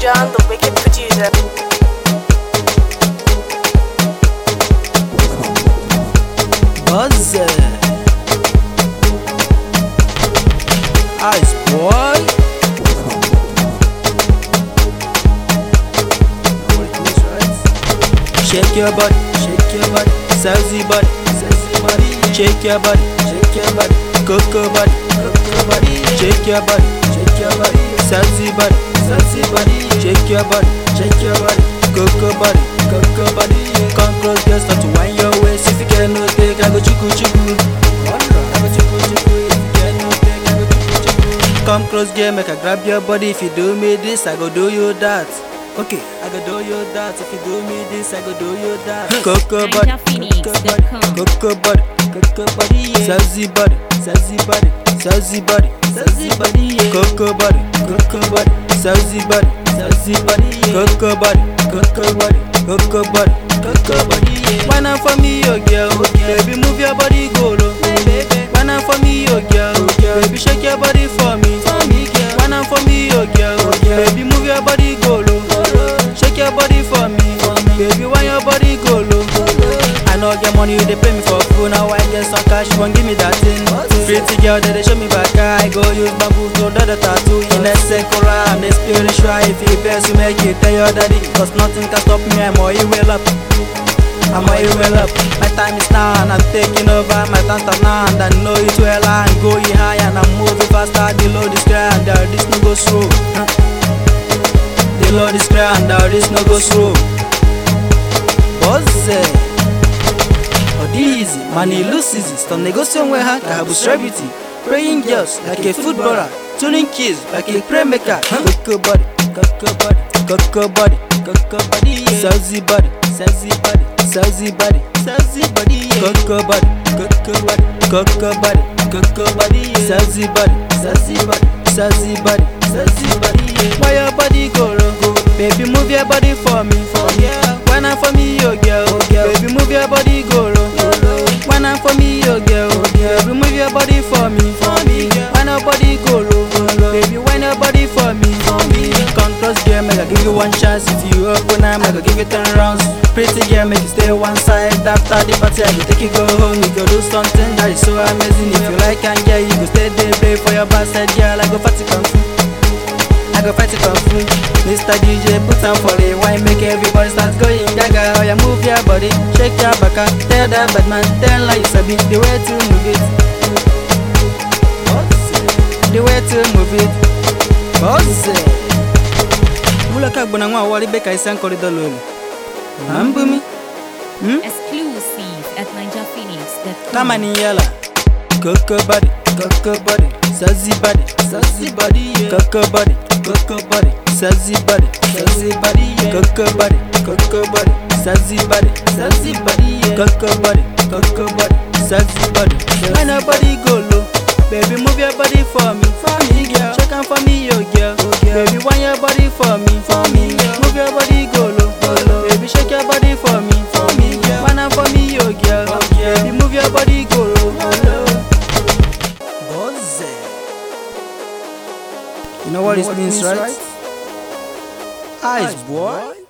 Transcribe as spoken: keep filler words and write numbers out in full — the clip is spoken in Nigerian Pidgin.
John, the wicked producer. Buzz Ice boy. Shake your body, shake your body, sexy body, sexy body. Shake your body, shake your body, coco body, coco body. Shake your body, shake your body, sexy body, sexy body. Shake your body, shake your body, coco body, coco body. Come close, girl, start to wind your waist. If you cannot take, I go chuku chuku. I go chuku chuku. If you cannot take, I go chuku chuku. Come close, girl, make I grab your body. If you do me this, I go do you that. Okay, I go do you that. If you do me this, I go do you that. Coco body, coco body, coco body, coco body, sexy body, sexy body, sexy body, sexy body, coco body, coco body, sexy body, sexy body, coco body, coco body, coco body, coco body. Why not for me, oh girl? Baby, move your body, go low. Why not for me, oh girl? Baby, shake your body for me. Why not for me, oh girl? Baby, move your body, go low. Shake your body for me, baby, why your body go low? I know get money, they pay me for food. Now I get some cash, you won't give me that thing. Pretty girl, they show me back. I go use bamboo to do the tattoo. In a secular, I'm the spiritual. If you best, you make it, tell your daddy. Cause nothing can stop me, I'm all you well up. I'm all you well up. My time is now and I'm taking over. My time is now and I know it well. I'm going high and I'm moving faster. The load is clear and there this no go slow. The Lord is clear and there is no go slow. Buzz Odizi, money loses it. Some negotiation where I have celebrity. Praying girls like a footballer. Tuning kids like a prayer maker. Coco body, coco body, coco body, coco body. Sexy body, sexy body, sexy body, sexy body. Coco body, coco body, coco body, coco body. Sexy body, sexy body, sexy body, sexy body. Why your body go low? Baby, move your body for me. Why not for me, oh girl? Baby, move your body go low. Why not for me, oh girl? Baby, move your body for me. Why not body go low? Baby, why not body for me? Come close, girl, make I give you one chance. If you open up, I go give you ten rounds. Pretty girl, make you stay one side. After the party, I go take you go home. We go do something that is so amazing. If you like and yeah, you go stay there, babe, for your bad side, girl. I go party kung fu. I go fight it kung fu. Mister D J, put on for the wine, make everybody start going gaga. Oh yeah, move your body, shake your back. Tell that bad man, tell like you sabi the way to move it. The way to move it. Buzz. Mulaka bona ngwa wali beka isan corridor lolo. Ambumi. Hmm? Exclusive at ninja phoenix dot com. Kama ni yala. Coco body, coco body, sexy body, sexy body, coco body, coco body, sexy body, sexy body, coco body, coco body, sexy body, sexy body, coco body, coco body, sexy body. When nobody go low, baby move your body for me, for me girl. Check on for me, yo girl, baby want your body for me, for me girl. Move your body go low, go low, baby shake your body for me, for me girl. Wanna for me, yo girl, baby move your body go low, go low. You know what it means, right? Ice boy.